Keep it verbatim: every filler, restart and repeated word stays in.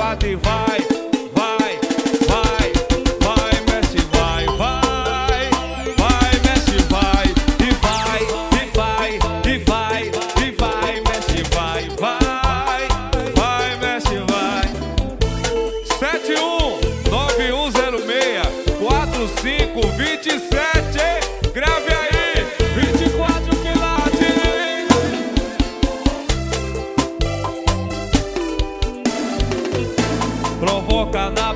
quilate e vai, vai, vai, vai, mexe, vai, vai, vai, mexe, vai, e vai, e vai, e vai, e vai, mexe, vai, vai, vai, mexe, vai. Sete um nove um zero seis quatro cinco dois sete, grave aí, vinte e quatro quilates. Provoca na